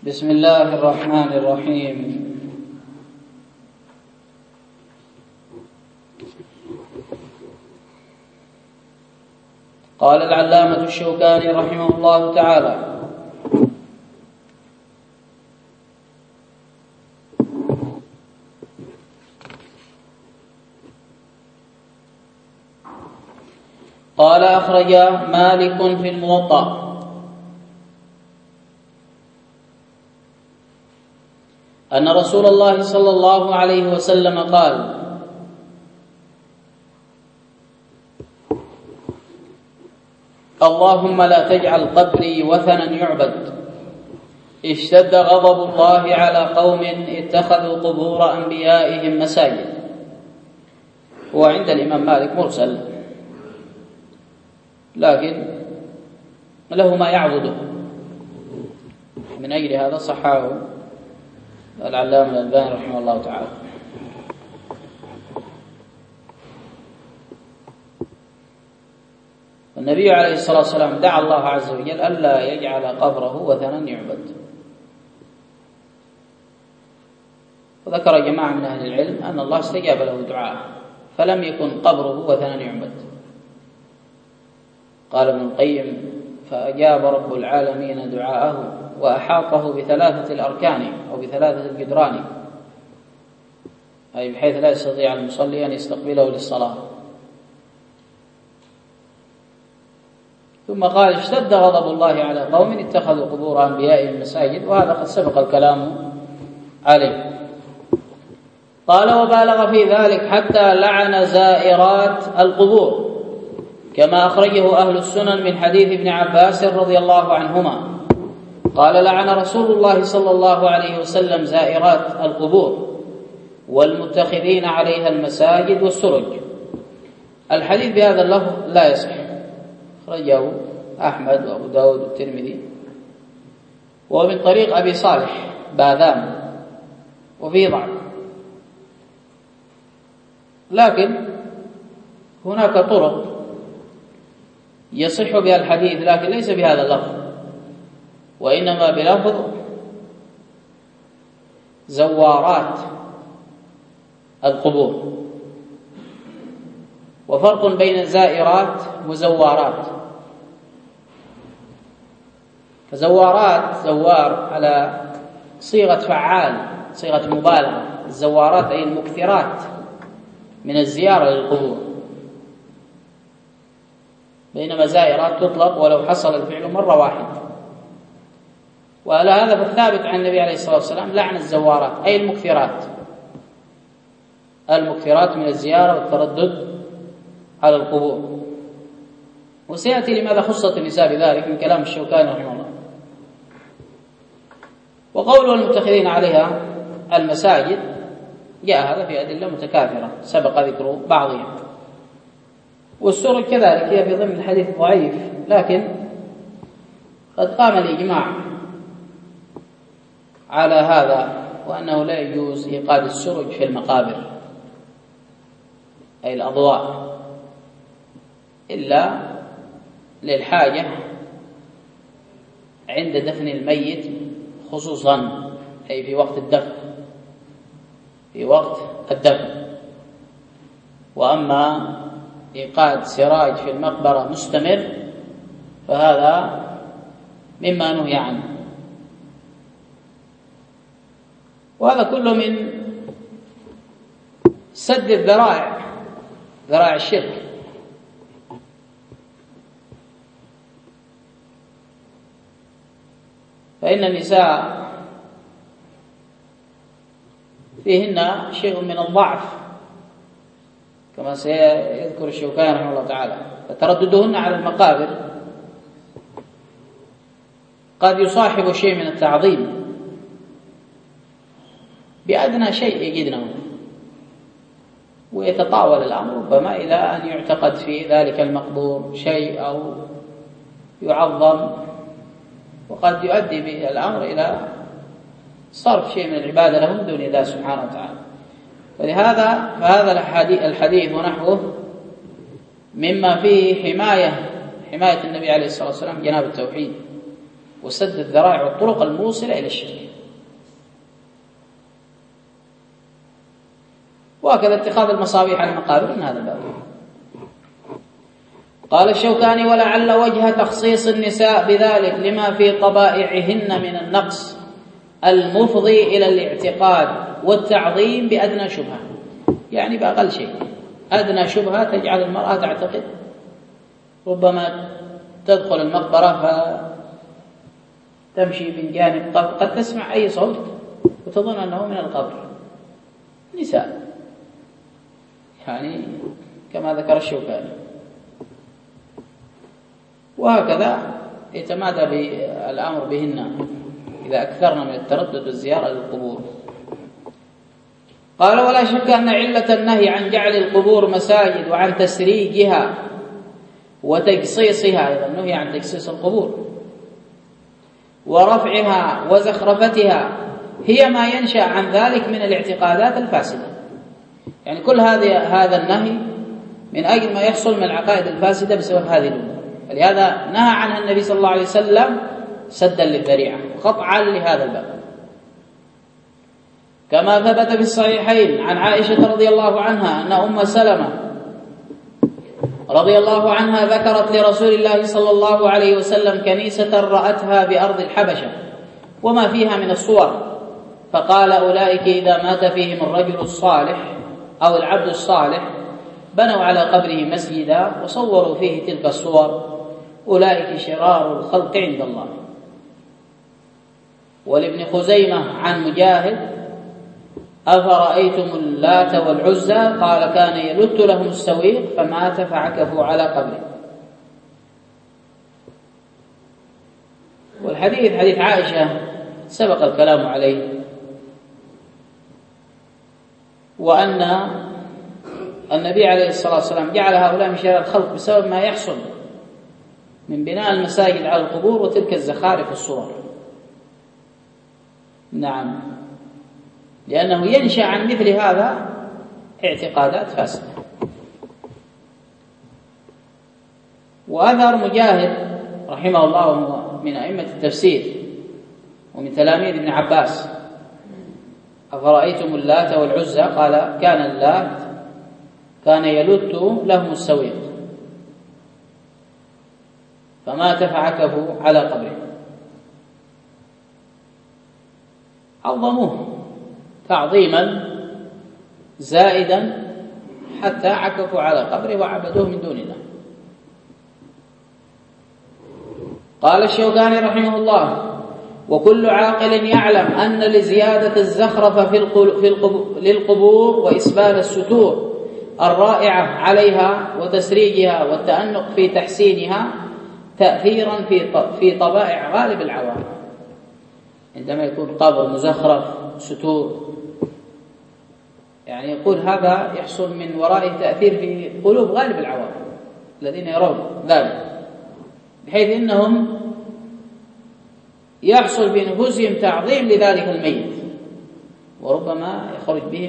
بسم الله الرحمن الرحيم. قال العلامة الشوكاني رحمه الله تعالى: قال أخرج مالك في الموطأ أن رسول الله صلى الله عليه وسلم قال: اللهم لا تجعل قبري وثنا يعبد. اشتد غضب الله على قوم اتخذوا قبور أنبيائهم مساجد. وعند الإمام مالك مرسل، لكن له ما يعضده، من أجل هذا صححه العلامة الألباني رحمه الله تعالى. النبي عليه الصلاة والسلام دعا الله عز وجل ألا يجعل قبره وثنا يعبد، وذكر جماعة من أهل العلم أن الله استجاب له دعاءه فلم يكن قبره وثنا يعبد. قال ابن القيم: فأجاب رب العالمين دعاءه وأحاطه بثلاثة الأركان أو بثلاثة الجدران، أي بحيث لا يستطيع المصلي أن يستقبله للصلاة. ثم قال: اشتد غضب الله على قوم اتخذوا قبور أنبيائهم مساجد، وهذا قد سبق الكلام عليه. قال: وبالغ في ذلك حتى لعن زائرات القبور، كما أخرجه أهل السنن من حديث ابن عباس رضي الله عنهما قال: لعن رسول الله صلى الله عليه وسلم زائرات القبور والمتخذين عليها المساجد والسرج. الحديث بهذا اللفظ لا يصح، أخرجه أحمد وأبو داود والترمذي، ومن طريق أبي صالح باذان، وفيه ضعف، لكن هناك طرق يصح بها الحديث، لكن ليس بهذا اللفظ، وإنما بلفظ زوارات القبور. وفرق بين زائرات وزوارات. فزوارات زوار على صيغة فعال، صيغة مبالغة. الزوارات أي المكثرات من الزيارة للقبور، بينما زائرات تطلق ولو حصل الفعل مرة واحدة. وعلى هذا فالثابت عن النبي عليه الصلاة والسلام لعن الزوارات أي المكثرات من الزيارة والتردد على القبور. وسيأتي لماذا خصت النساء بذلك من كلام الشوكاني رحمه الله. وقوله المتخذين عليها المساجد جاء هذا في أدلة متكاثرة سبق ذكر بعضها. والسرج كذلك هي في ضمن الحديث ضعيف، لكن قد قام الإجماع على هذا، وأنه لا يجوز إيقاد السرج في المقابر أي الأضواء إلا للحاجة عند دفن الميت خصوصا، أي في وقت الدفن. وأما إيقاد سراج في المقبرة مستمر فهذا مما نهي عنه. وهذا كله من سد ذرائع الشرك. فإن النساء فيهن شيء من الضعف كما سيذكر الشوكاني رحمه الله تعالى، فترددهن على المقابر قد يصاحب شيء من التعظيم بأدنى شيء يجدنه، ويتطاول الأمر ربما إلى أن يعتقد في ذلك المقبور شيء أو يعظم، وقد يؤدي به الأمر إلى صرف شيء من العبادة له من دون الله سبحانه وتعالى. فهذا الحديث ونحوه مما فيه حماية النبي عليه الصلاة والسلام جناب التوحيد وسد الذرائع والطرق الموصلة إلى الشرك. وهكذا اتخاذ المصابيح على المقابر من هذا الباب. قال الشوكاني: ولعل وجه تخصيص النساء بذلك لما في طبائعهن من النقص المفضي إلى الاعتقاد والتعظيم بأدنى شبهة، يعني بأقل شيء أدنى شبهة تجعل المرأة تعتقد، ربما تدخل المقبرة فتمشي من جانب قبر قد تسمع أي صوت وتظن أنه من القبر. نساء يعني كما ذكر الشوكاني. وهكذا يتمادى بالأمر بهن إذا أكثرنا من التردد والزيارة للقبور. قال: ولا شك أن علة النهي عن جعل القبور مساجد وعن تسريجها وتجصيصها، أيضا النهي عن تجصيص القبور ورفعها وزخرفتها، هي ما ينشأ عن ذلك من الاعتقادات الفاسدة. يعني كل هذا النهي من أجل ما يحصل من العقائد الفاسدة بسبب هذه الأمور، ولهذا نهى عنها النبي صلى الله عليه وسلم سدا للذريعة وقطعا لهذا الباب. كما ثبت في الصحيحين عن عائشة رضي الله عنها أن أم سلمة رضي الله عنها ذكرت لرسول الله صلى الله عليه وسلم كنيسة رأتها بأرض الحبشة وما فيها من الصور، فقال: أولئك إذا مات فيهم الرجل الصالح أو العبد الصالح بنوا على قبره مسجدا وصوروا فيه تلك الصور، أولئك شرار الخلق عند الله. ولابن خزيمة عن مجاهد: أفرأيتم اللات والعزى قال: كان يلت لهم السويق فمات فعكفوا على قبره. والحديث حديث عائشة سبق الكلام عليه، وأن النبي عليه الصلاة والسلام جعل هؤلاء من شرار الخلق بسبب ما يحصل من بناء المساجد على القبور وتلك الزخارف والصور. نعم، لأنه ينشأ عن مثل هذا اعتقادات فاسدة. وأثر مجاهد رحمه الله من أئمة التفسير ومن تلاميذ ابن عباس: أفرأيتم اللات والعزى قال: كان اللات كان يلت لهم السويق فمات فعكفوا على قبره. عظموه تعظيما زائدا حتى عكفوا على قبره وعبدوه من دون الله. قال الشوكاني رحمه الله: وكل عاقل يعلم أن لزيادة الزخرفة للقبور وإسبال الستور الرائعة عليها وتسريجها والتأنق في تحسينها تأثيرا في طبائع غالب العوام. عندما يكون قبر مزخرف ستور، يعني يقول هذا يحصل من ورائه تأثير في قلوب غالب العوام الذين يرون ذلك، بحيث إنهم يحصل بنفوسهم تعظيم لذلك الميت، وربما يخرج بهم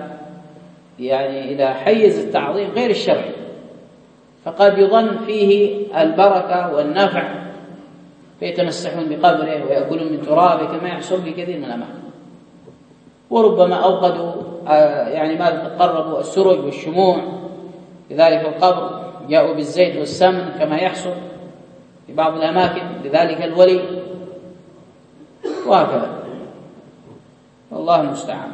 إلى حيز التعظيم غير الشرعي، فقد يظن فيه البركة والنفع فيتمسحون بقبره ويأكلون من ترابه كما يحصل في كثير من الأماكن. وربما أوقدوا ما قربوا السرج والشموع لذلك القبر، جاءوا بالزيت والسمن كما يحصل في بعض الأماكن لذلك الولي، وهكذا. والله المستعان.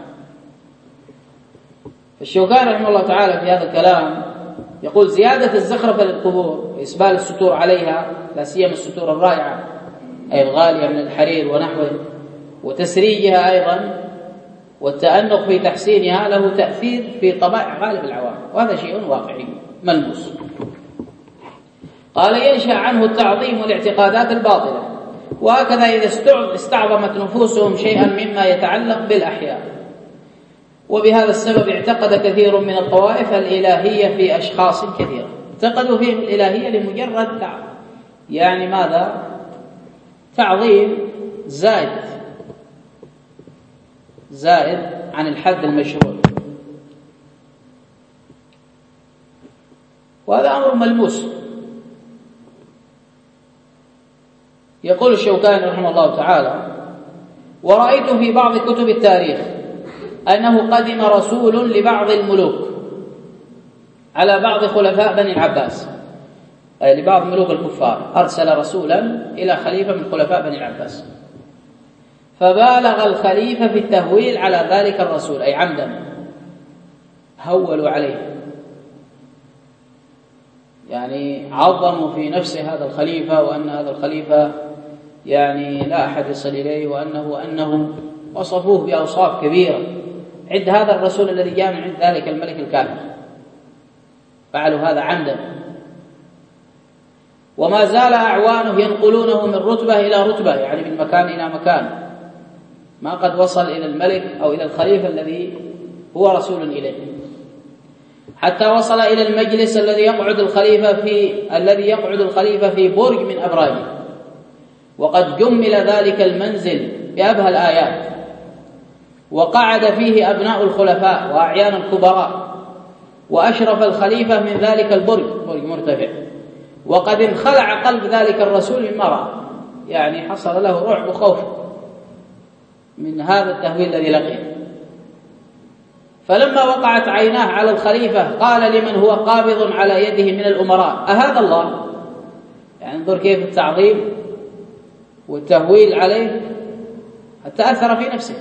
الشوكاني رحمه الله تعالى في هذا الكلام يقول: زيادة الزخرفة للقبور وإسبال الستور عليها، لا سيما الستور الرائعة أي الغالية من الحرير ونحوه، وتسريجها أيضا والتأنق في تحسينها له تأثير في طبائع غالب العوام، وهذا شيء واقعي ملموس. قال: ينشأ عنه التعظيم والاعتقادات الباطلة، وهكذا إذا استعظمت نفوسهم شيئا مما يتعلق بالأحياء. وبهذا السبب اعتقد كثير من الطوائف الإلهية في أشخاص كثيرة، اعتقدوا فيهم الإلهية لمجرد تعظيم زائد عن الحد المشروع، وهذا أمر ملموس. يقول الشوكاني رحمه الله تعالى: ورأيت في بعض كتب التاريخ أنه قدم رسول لبعض الملوك على بعض خلفاء بني العباس، أي لبعض ملوك الكفار، أرسل رسولا إلى خليفة من خلفاء بني العباس، فبالغ الخليفة في التهويل على ذلك الرسول، أي عمدا هولوا عليه، يعني عظموا في نفسه هذا الخليفة، وأن هذا الخليفة يعني لا أحد يصل إليه، وأنه وصفوه بأوصاف كبيرة عند هذا الرسول الذي جاء من عند ذلك الملك الكافر. فعلوا هذا عمدا، وما زال أعوانه ينقلونه من رتبة إلى رتبة، يعني من مكان إلى مكان، ما قد وصل إلى الملك أو إلى الخليفة الذي هو رسول إليه، حتى وصل إلى المجلس الذي يقعد الخليفة في برج من أبراجه، وقد جمل ذلك المنزل بأبهى الآيات، وقعد فيه أبناء الخلفاء وأعيان الكبراء، وأشرف الخليفة من ذلك البرج، برج مرتفع، وقد انخلع قلب ذلك الرسول مما رأى، يعني حصل له رعب وخوف من هذا التهويل الذي لقيه. فلما وقعت عيناه على الخليفة قال لمن هو قابض على يده من الأمراء: أهذا الله؟ يعني انظر كيف التعظيم والتهويل عليه حتى أثر في نفسه.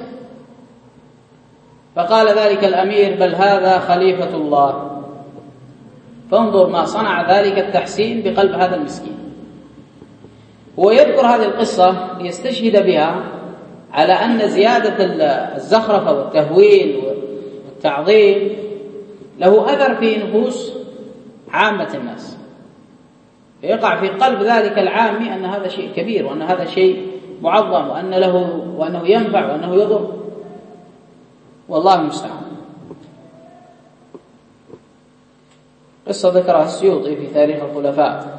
فقال ذلك الأمير: بل هذا خليفة الله. فانظر ما صنع ذلك التحسين بقلب هذا المسكين. هو يذكر هذه القصة ليستشهد بها على أن زيادة الزخرفة والتهويل والتعظيم له أثر في نفوس عامة الناس، فيقع في قلب ذلك العامي أن هذا شيء كبير، وأن هذا شيء معظم، وأنه ينفع وأنه يضر، والله المستعان. قصة ذكرها السيوطي في تاريخ الخلفاء،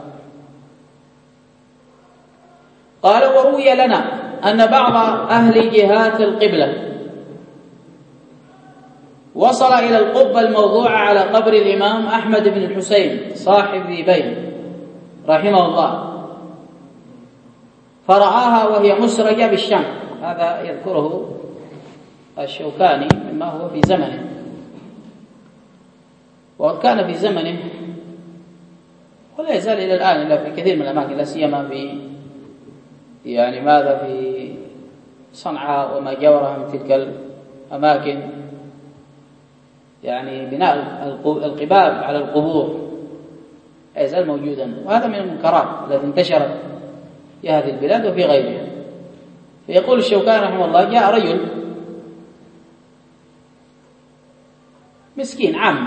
قال: وروي لنا أن بعض أهل جهات القبلة وصل إلى القبة الموضوعة على قبر الإمام أحمد بن الحسين صاحب ذيبين رحمه الله، فرآها وهي مسرجة بالشمع. هذا يذكره الشوكاني مما هو في زمنه، وقد كان في زمنه ولا يزال إلى الآن إلا في كثير من الأماكن، لا سيما في في صنعاء وما جاورها من تلك الأماكن، يعني بناء القباب على القبور لا يزال موجودا، وهذا من المنكرات التي انتشرت في هذه البلاد وفي غيرها. فيقول الشوكاني رحمه الله: جاء رجل مسكين عام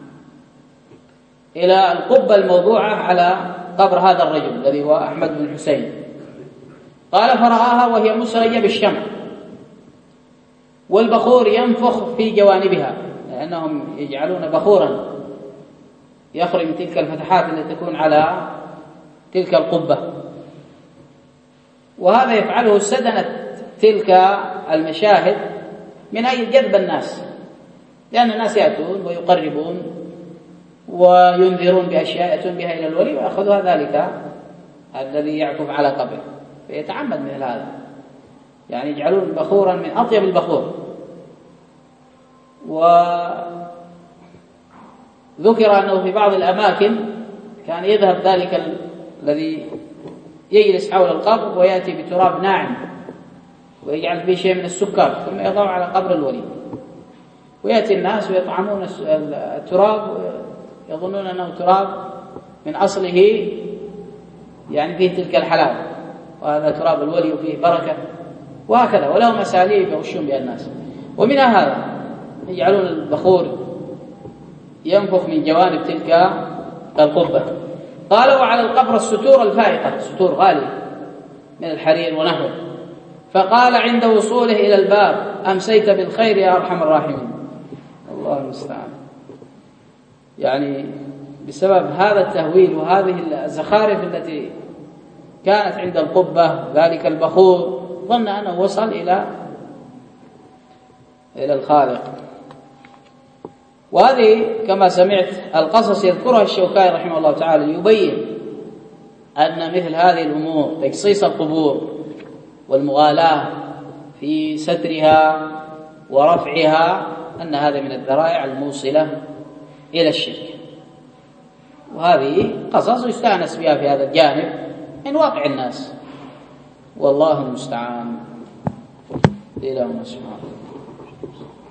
إلى القبة الموضوعة على قبر هذا الرجل الذي هو أحمد بن الحسين، قال: فرآها وهي مسرجة بالشمع، والبخور ينفخ في جوانبها، لأنهم يجعلون بخورا يخرج من تلك الفتحات التي تكون على تلك القبة، وهذا يفعله سدنة تلك المشاهد من أجل جذب الناس، لأن الناس يأتون ويقربون وينذرون بأشياء يأتون بها إلى الولي ويأخذها ذلك الذي يعكف على قبره، فيتعمد مثل هذا، يعني يجعلون بخورا من أطيب البخور. وذكر أنه في بعض الأماكن كان يذهب ذلك الذي يجلس حول القبر ويأتي بتراب ناعم ويجعل فيه شيء من السكر ثم يضع على قبر الولي، ويأتي الناس ويطعمون التراب ويظنون أنه تراب من أصله يعني فيه تلك الحلاوة، وهذا تراب الولي وفيه بركة، وهكذا، ولهم أساليب يغشون بها الناس. ومن هذا يجعلون البخور ينفخ من جوانب تلك القبة. قال: وعلى القبر الستور الفائقة، ستور غالية من الحرير ونحوه، فقال عند وصوله إلى الباب: أمسيت بالخير يا أرحم الراحمين. الله المستعان. يعني بسبب هذا التهويل وهذه الزخارف التي كانت عند القبة ذلك البخور ظن أنه وصل إلى الخالق. وهذه كما سمعت القصص يذكرها الشوكاني رحمه الله تعالى ليبين أن مثل هذه الأمور تقصيص القبور والمغالاة في سترها ورفعها أن هذا من الذرائع الموصلة إلى الشرك، وهذه قصص يستأنس بها في هذا الجانب من واقع الناس، والله المستعان. إلى ما سبحانه.